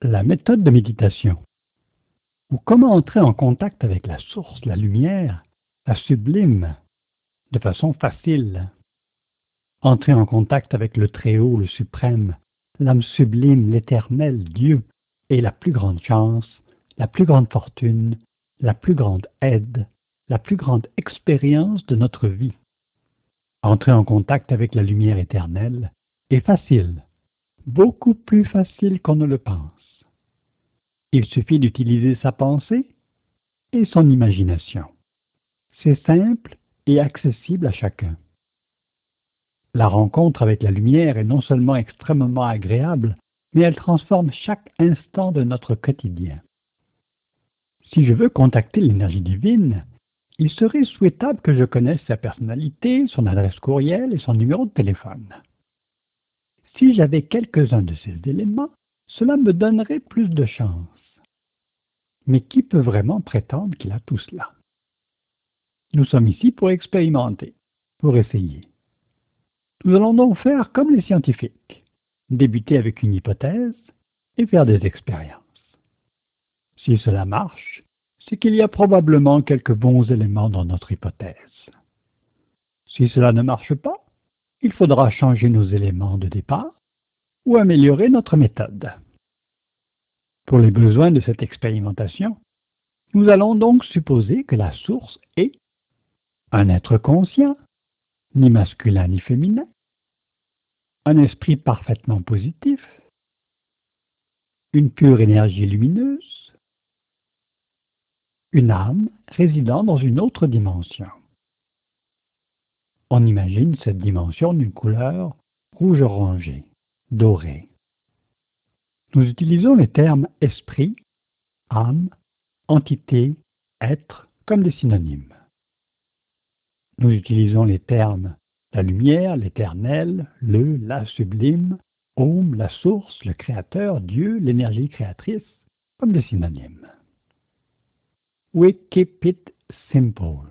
La méthode de méditation, ou comment entrer en contact avec la source, la lumière, la sublime, de façon facile. Entrer en contact avec le Très-Haut, le Suprême, l'âme sublime, l'éternel, Dieu, est la plus grande chance, la plus grande fortune, la plus grande aide, la plus grande expérience de notre vie. Entrer en contact avec la lumière éternelle est facile, beaucoup plus facile qu'on ne le pense. Il suffit d'utiliser sa pensée et son imagination. C'est simple et accessible à chacun. La rencontre avec la lumière est non seulement extrêmement agréable, mais elle transforme chaque instant de notre quotidien. Si je veux contacter l'énergie divine, il serait souhaitable que je connaisse sa personnalité, son adresse courriel et son numéro de téléphone. Si j'avais quelques-uns de ces éléments, cela me donnerait plus de chance. Mais qui peut vraiment prétendre qu'il a tout cela? Nous sommes ici pour expérimenter, pour essayer. Nous allons donc faire comme les scientifiques, débuter avec une hypothèse et faire des expériences. Si cela marche, c'est qu'il y a probablement quelques bons éléments dans notre hypothèse. Si cela ne marche pas, il faudra changer nos éléments de départ ou améliorer notre méthode. Pour les besoins de cette expérimentation, nous allons donc supposer que la source est un être conscient, ni masculin ni féminin, un esprit parfaitement positif, une pure énergie lumineuse, une âme résidant dans une autre dimension. On imagine cette dimension d'une couleur rouge orangé, dorée. Nous utilisons les termes esprit, âme, entité, être comme des synonymes. Nous utilisons les termes la lumière, l'éternel, la sublime, Om, la source, le créateur, Dieu, l'énergie créatrice, comme des synonymes. We keep it simple.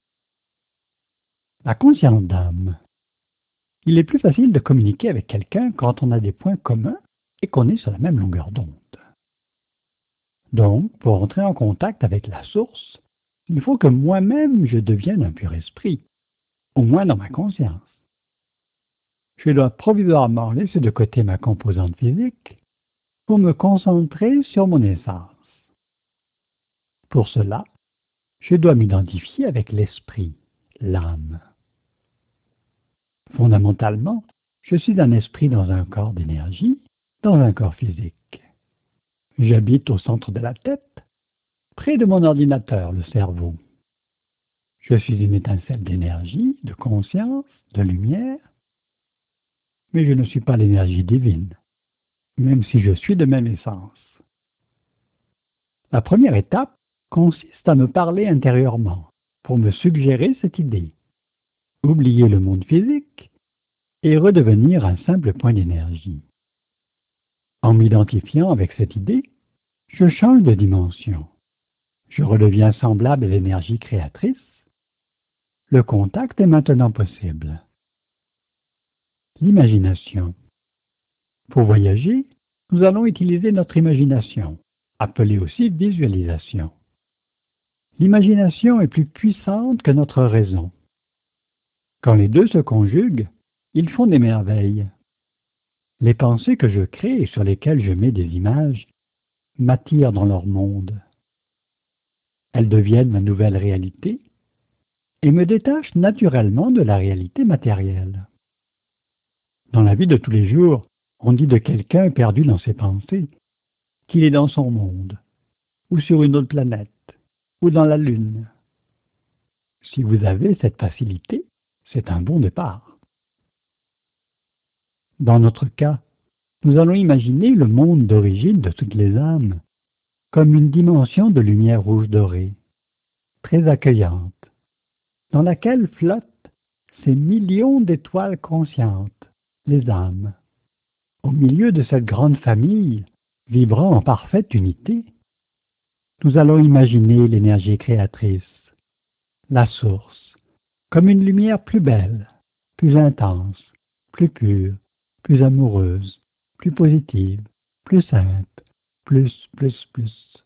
La conscience d'âme. Il est plus facile de communiquer avec quelqu'un quand on a des points communs et qu'on est sur la même longueur d'onde. Donc, pour entrer en contact avec la source, il faut que moi-même je devienne un pur esprit, au moins dans ma conscience. Je dois provisoirement laisser de côté ma composante physique pour me concentrer sur mon essence. Pour cela, je dois m'identifier avec l'esprit, l'âme. Fondamentalement, je suis un esprit dans un corps d'énergie, dans un corps physique. J'habite au centre de la tête, près de mon ordinateur, le cerveau. Je suis une étincelle d'énergie, de conscience, de lumière, mais je ne suis pas l'énergie divine, même si je suis de même essence. La première étape consiste à me parler intérieurement pour me suggérer cette idée. Oublier le monde physique et redevenir un simple point d'énergie. En m'identifiant avec cette idée, je change de dimension. Je redeviens semblable à l'énergie créatrice. Le contact est maintenant possible. L'imagination. Pour voyager, nous allons utiliser notre imagination, appelée aussi visualisation. L'imagination est plus puissante que notre raison. Quand les deux se conjuguent, ils font des merveilles. Les pensées que je crée et sur lesquelles je mets des images m'attirent dans leur monde. Elles deviennent ma nouvelle réalité et me détachent naturellement de la réalité matérielle. Dans la vie de tous les jours, on dit de quelqu'un perdu dans ses pensées qu'il est dans son monde, ou sur une autre planète, ou dans la Lune. Si vous avez cette facilité, c'est un bon départ. Dans notre cas, nous allons imaginer le monde d'origine de toutes les âmes comme une dimension de lumière rouge dorée, très accueillante, dans laquelle flottent ces millions d'étoiles conscientes, les âmes. Au milieu de cette grande famille, vibrant en parfaite unité, nous allons imaginer l'énergie créatrice, la source, comme une lumière plus belle, plus intense, plus pure, plus amoureuse, plus positive, plus sainte, plus, plus, plus.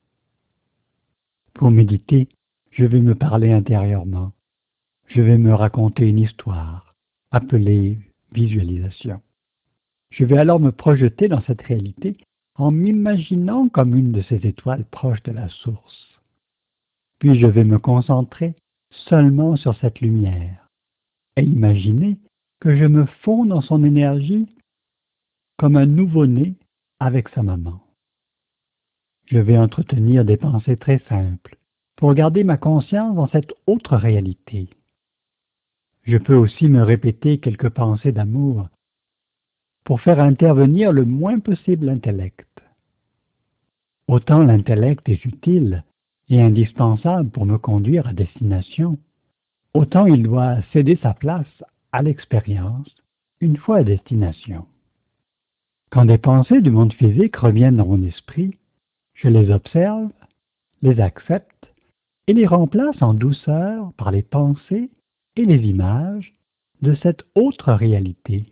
Pour méditer, je vais me parler intérieurement. Je vais me raconter une histoire, appelée visualisation. Je vais alors me projeter dans cette réalité en m'imaginant comme une de ces étoiles proches de la source. Puis je vais me concentrer seulement sur cette lumière et imaginer que je me fonds dans son énergie comme un nouveau-né avec sa maman. Je vais entretenir des pensées très simples pour garder ma conscience dans cette autre réalité. Je peux aussi me répéter quelques pensées d'amour pour faire intervenir le moins possible l'intellect. Autant l'intellect est utile et indispensable pour me conduire à destination, autant il doit céder sa place à l'expérience une fois à destination. Quand des pensées du monde physique reviennent dans mon esprit, je les observe, les accepte et les remplace en douceur par les pensées et les images de cette autre réalité.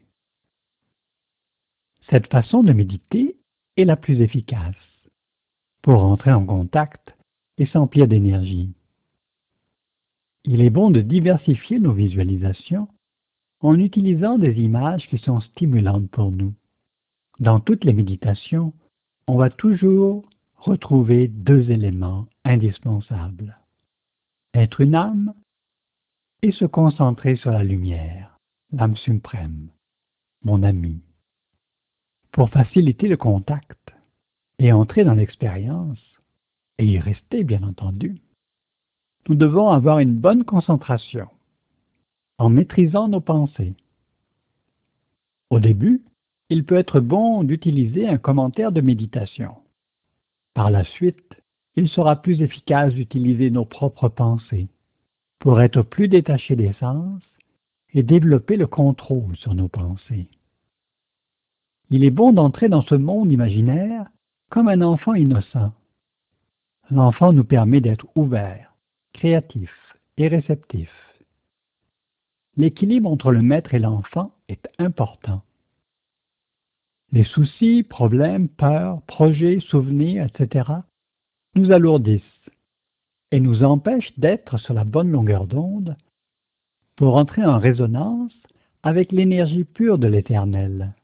Cette façon de méditer est la plus efficace pour entrer en contact et s'emplir d'énergie. Il est bon de diversifier nos visualisations en utilisant des images qui sont stimulantes pour nous. Dans toutes les méditations, on va toujours retrouver deux éléments indispensables. Être une âme et se concentrer sur la lumière, l'âme suprême, mon ami. Pour faciliter le contact et entrer dans l'expérience, et y rester bien entendu, nous devons avoir une bonne concentration en maîtrisant nos pensées. Au début, il peut être bon d'utiliser un commentaire de méditation. Par la suite, il sera plus efficace d'utiliser nos propres pensées pour être plus détachés des sens et développer le contrôle sur nos pensées. Il est bon d'entrer dans ce monde imaginaire comme un enfant innocent. L'enfant nous permet d'être ouverts, créatifs et réceptifs. L'équilibre entre le maître et l'enfant est important. Les soucis, problèmes, peurs, projets, souvenirs, etc. nous alourdissent et nous empêchent d'être sur la bonne longueur d'onde pour entrer en résonance avec l'énergie pure de l'Éternel.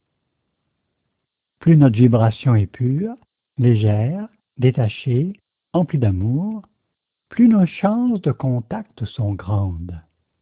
Plus notre vibration est pure, légère, détachée, emplie d'amour, plus nos chances de contact sont grandes.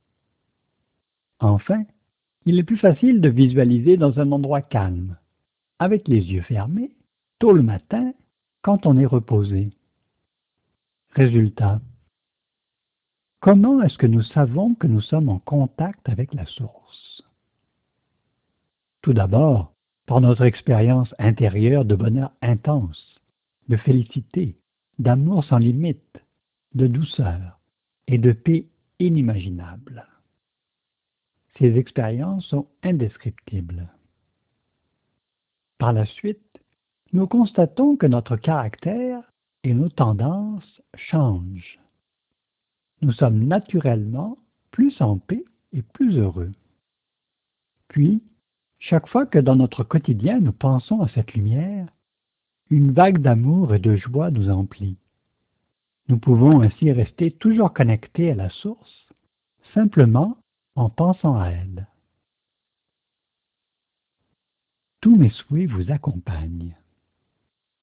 Enfin, il est plus facile de visualiser dans un endroit calme, avec les yeux fermés, tôt le matin, quand on est reposé. Résultat. Comment est-ce que nous savons que nous sommes en contact avec la source? Tout d'abord, par notre expérience intérieure de bonheur intense, de félicité, d'amour sans limite, de douceur et de paix inimaginable. Ces expériences sont indescriptibles. Par la suite, nous constatons que notre caractère et nos tendances changent. Nous sommes naturellement plus en paix et plus heureux. Puis, chaque fois que dans notre quotidien nous pensons à cette lumière, une vague d'amour et de joie nous emplit. Nous pouvons ainsi rester toujours connectés à la source, simplement en pensant à elle. Tous mes souhaits vous accompagnent.